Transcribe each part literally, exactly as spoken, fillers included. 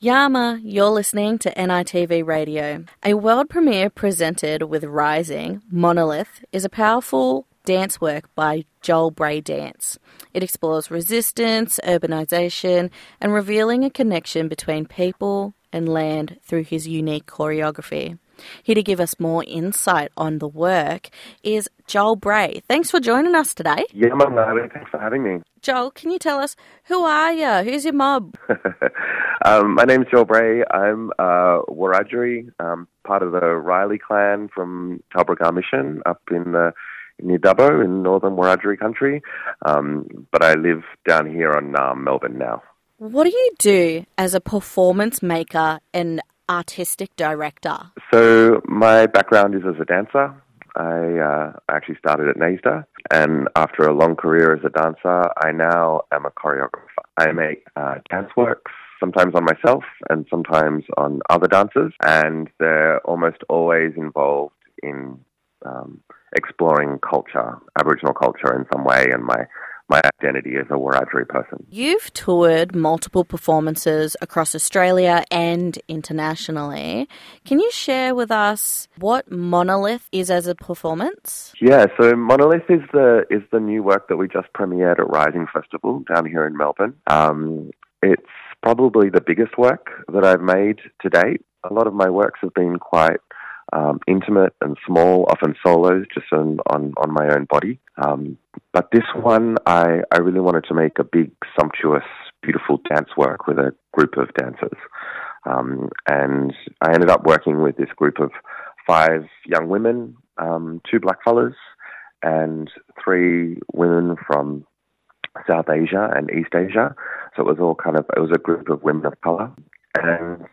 Yama, you're listening to N I T V Radio. A world premiere presented with Rising, Monolith, is a powerful dance work by Joel Bray Dance. It explores resistance, urbanisation, and revealing a connection between people and land through his unique choreography. Here to give us more insight on the work is Joel Bray. Thanks for joining us today. Yeah, my darling. Thanks for having me. Joel, can you tell us, who are you? Who's your mob? um, my name's Joel Bray. I'm uh, Wiradjuri, um, part of the Riley clan from Talbragar Mission up in the near Dubbo in northern Wiradjuri country. Um, but I live down here on um, Melbourne now. What do you do as a performance maker and artistic director? So my background is as a dancer. I uh, actually started at NAISDA, and after a long career as a dancer, I now am a choreographer. I make uh, dance works, sometimes on myself and sometimes on other dancers, and they're almost always involved in um, exploring culture, Aboriginal culture in some way, and my my identity as a Wiradjuri person. You've toured multiple performances across Australia and internationally. Can you share with us what Monolith is as a performance? Yeah, so Monolith is the is the new work that we just premiered at Rising Festival down here in Melbourne. Um, it's probably the biggest work that I've made to date. A lot of my works have been quite Um, intimate and small, often solos, just on, on, on my own body. Um, but this one, I, I really wanted to make a big, sumptuous, beautiful dance work with a group of dancers. Um, and I ended up working with this group of five young women, um, two blackfellas, and three women from South Asia and East Asia. So it was all kind of, it was a group of women of colour. And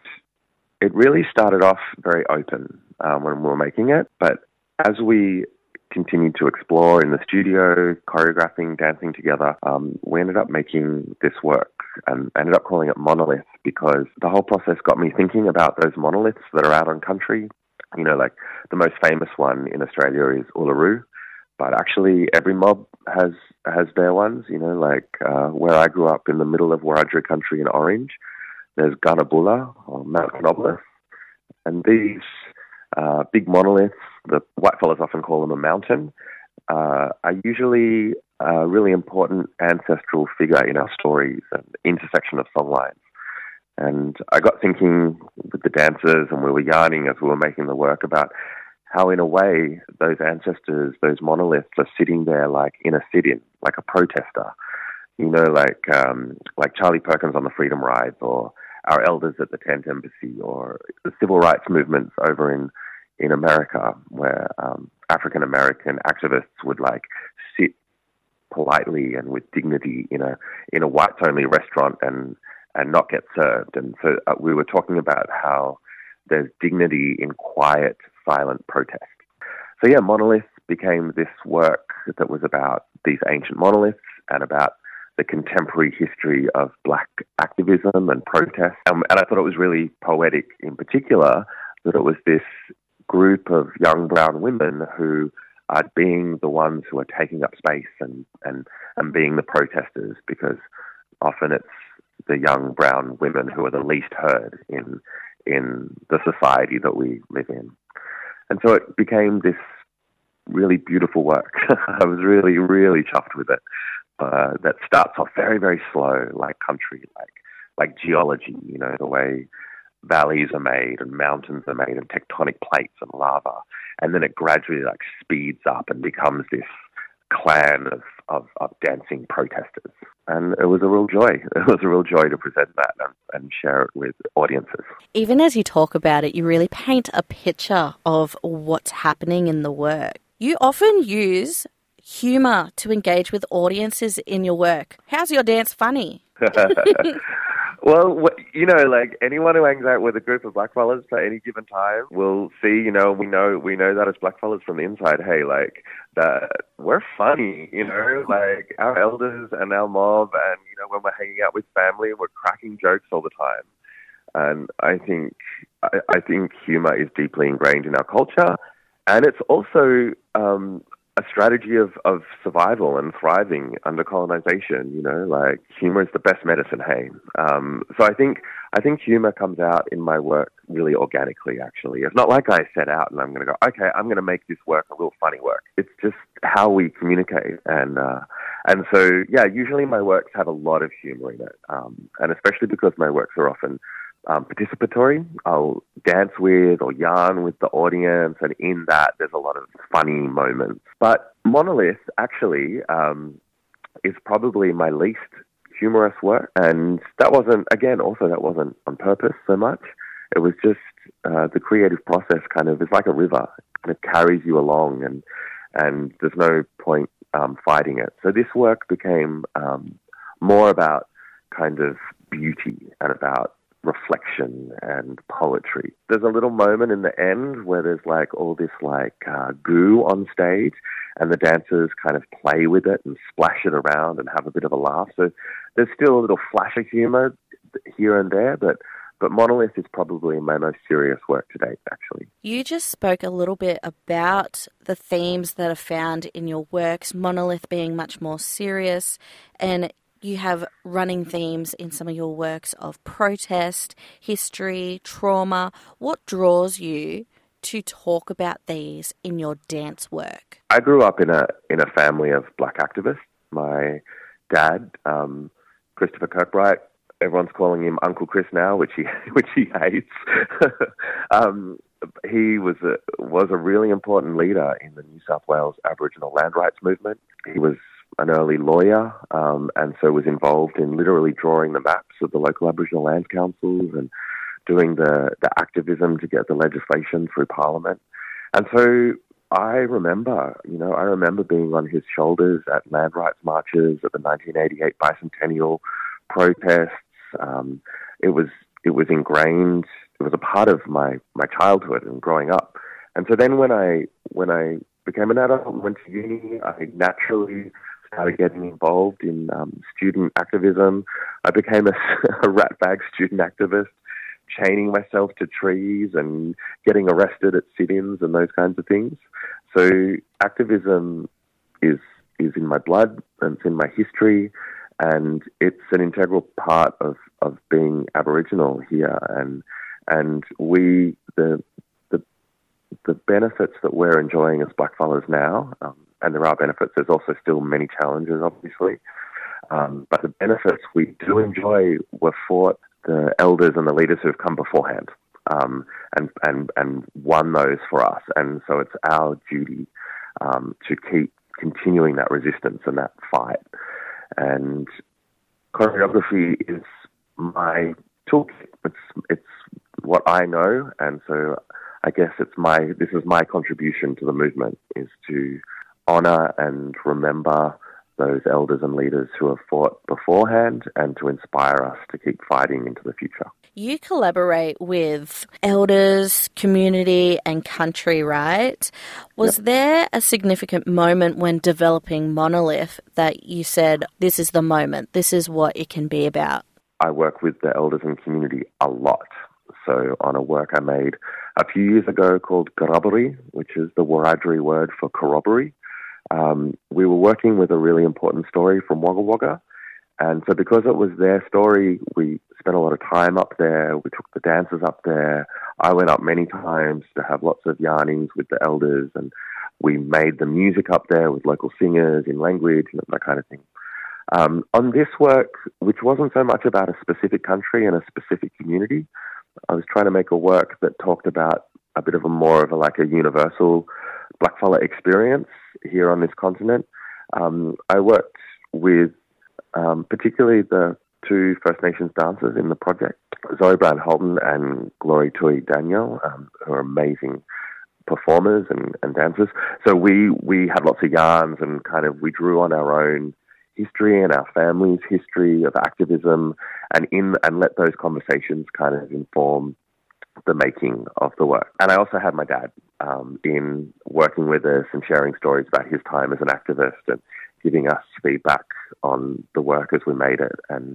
it really started off very open um, when we were making it, but as we continued to explore in the studio, choreographing, dancing together, um, we ended up making this work and ended up calling it Monolith because the whole process got me thinking about those monoliths that are out on country. You know, like the most famous one in Australia is Uluru, but actually every mob has has their ones. You know, like uh, where I grew up in the middle of Wiradjuri country in Orange, there's Gunnabulla, or Mount Canobolas, and these uh, big monoliths, the whitefellas often call them a mountain, uh, are usually a really important ancestral figure in our stories and intersection of songlines. And I got thinking with the dancers, and we were yarning as we were making the work about how, in a way, those ancestors, those monoliths are sitting there like in a sit-in, like a protester. You know, like um, like Charlie Perkins on the Freedom Rides, or our elders at the Tent Embassy, or the civil rights movements over in, in America, where um, African-American activists would like sit politely and with dignity in a in a whites-only restaurant and, and not get served. And so uh, we were talking about how there's dignity in quiet, silent protest. So yeah, Monolith became this work that was about these ancient monoliths and about the contemporary history of black activism and protest. Um, and I thought it was really poetic in particular that it was this group of young brown women who are being the ones who are taking up space and, and, and being the protesters, because often it's the young brown women who are the least heard in, in the society that we live in. And so it became this really beautiful work. I was really, really chuffed with it. Uh, that starts off very, very slow, like country, like like geology, you know, the way valleys are made and mountains are made and tectonic plates and lava. And then it gradually like speeds up and becomes this clan of, of, of dancing protesters. And it was a real joy. It was a real joy to present that and, and share it with audiences. Even as you talk about it, you really paint a picture of what's happening in the work. You often use humour to engage with audiences in your work. How's your dance funny? Well, you know, like anyone who hangs out with a group of blackfellas at any given time will see, you know, we know we know that as blackfellas from the inside, hey, like, that we're funny, you know, like our elders and our mob, and, you know, when we're hanging out with family, we're cracking jokes all the time. And I think, I, I think humour is deeply ingrained in our culture, and it's also um, a strategy of, of survival and thriving under colonization. You know, like humor is the best medicine, hey. Um, so I think I think humour comes out in my work really organically, actually. It's not like I set out and I'm going to go, okay, I'm going to make this work a real funny work. It's just how we communicate. And uh, and so, yeah, usually my works have a lot of humour in it. Um, and especially because my works are often um, participatory, I'll dance with or yarn with the audience. And in that, there's a lot of funny moments. But Monolith, actually, um, is probably my least humorous work, and that wasn't, again, also that wasn't on purpose so much. It was just uh, the creative process kind of is like a river, and it carries you along, and and there's no point um, fighting it. So this work became um, more about kind of beauty and about reflection and poetry. There's a little moment in the end where there's like all this like uh, goo on stage, and the dancers kind of play with it and splash it around and have a bit of a laugh. So there's still a little flash of humour here and there, but but Monolith is probably my most serious work to date, actually. You just spoke a little bit about the themes that are found in your works, Monolith being much more serious, and you have running themes in some of your works of protest, history, trauma. What draws you to talk about these in your dance work? I grew up in a in a family of black activists. My dad, um, Christopher Kirkbright, everyone's calling him Uncle Chris now, which he which he hates. um, he was a was a really important leader in the New South Wales Aboriginal land rights movement. He was an early lawyer, um, and so was involved in literally drawing the maps of the local Aboriginal land councils and doing the, the activism to get the legislation through Parliament. And so I remember, you know, I remember being on his shoulders at land rights marches, at the nineteen eighty-eight bicentennial protests. Um, it was it was ingrained. It was a part of my, my childhood and growing up. And so then when I when I became an adult and went to uni, I naturally started getting involved in um, student activism. I became a, a ratbag student activist, chaining myself to trees and getting arrested at sit-ins and those kinds of things. So activism is is in my blood, and it's in my history, and it's an integral part of, of being Aboriginal here. And and we the the the benefits that we're enjoying as blackfellas now, um, and there are benefits. There's also still many challenges, obviously, um, but the benefits we do enjoy were fought the elders and the leaders who have come beforehand, um, and, and, and won those for us. And so it's our duty um, to keep continuing that resistance and that fight. And choreography is my toolkit. It's, it's what I know. And so I guess it's my, this is my contribution to the movement, is to honour and remember those elders and leaders who have fought beforehand, and to inspire us to keep fighting into the future. You collaborate with elders, community and country, right? Was yep. there a significant moment when developing Monolith that you said, this is the moment, this is what it can be about? I work with the elders and community a lot. So on a work I made a few years ago called Corroboree, which is the Wiradjuri word for corroboree, Um, we were working with a really important story from Wagga Wagga. And so because it was their story, we spent a lot of time up there. We took the dancers up there. I went up many times to have lots of yarnings with the elders, and we made the music up there with local singers in language and that kind of thing. Um, on this work, which wasn't so much about a specific country and a specific community, I was trying to make a work that talked about a bit of a more of a like a universal blackfella experience here on this continent. Um, I worked with um, particularly the two First Nations dancers in the project, Zoe Brown-Holton and Glory Tui Daniel, um, who are amazing performers and, and dancers. So we, we had lots of yarns, and kind of we drew on our own history and our family's history of activism, and in and let those conversations kind of inform the making of the work. And I also had my dad um, in working with us and sharing stories about his time as an activist and giving us feedback on the work as we made it. And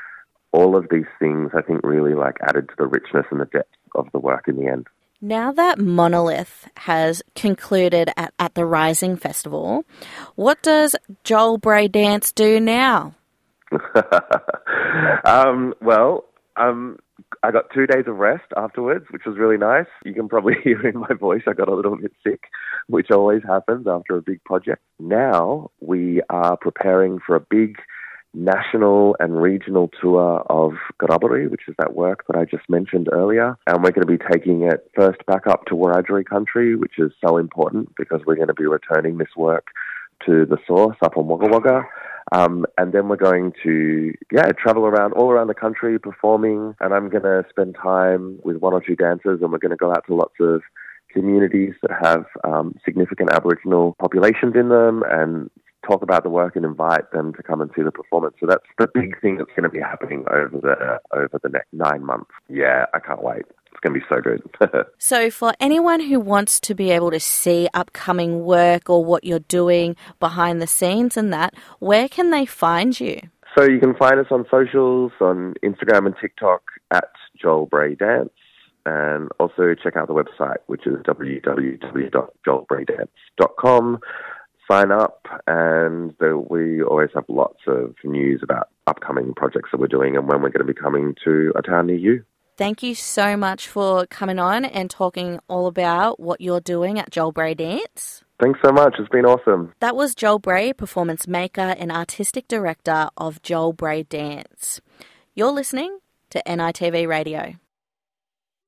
all of these things, I think, really like added to the richness and the depth of the work in the end. Now that Monolith has concluded at, at the Rising Festival, what does Joel Bray Dance do now? um, well, I'm I got two days of rest afterwards, which was really nice. You can probably hear in my voice I got a little bit sick, which always happens after a big project. Now we are preparing for a big national and regional tour of Garaburi, which is that work that I just mentioned earlier. And we're going to be taking it first back up to Wiradjuri country, which is so important because we're going to be returning this work to the source up on Wagga Wagga. Um, and then we're going to, yeah, travel around all around the country performing. And I'm going to spend time with one or two dancers, and we're going to go out to lots of communities that have um, significant Aboriginal populations in them and talk about the work and invite them to come and see the performance. So that's the big thing that's going to be happening over the over the next nine months. Yeah, I can't wait. It's going to be so good. So for anyone who wants to be able to see upcoming work or what you're doing behind the scenes and that, where can they find you? So you can find us on socials, on Instagram and TikTok at Joel Bray Dance, and also check out the website, which is w w w dot joel bray dance dot com. Sign up, and the, we always have lots of news about upcoming projects that we're doing and when we're going to be coming to a town near you. Thank you so much for coming on and talking all about what you're doing at Joel Bray Dance. Thanks so much. It's been awesome. That was Joel Bray, performance maker and artistic director of Joel Bray Dance. You're listening to N I T V Radio.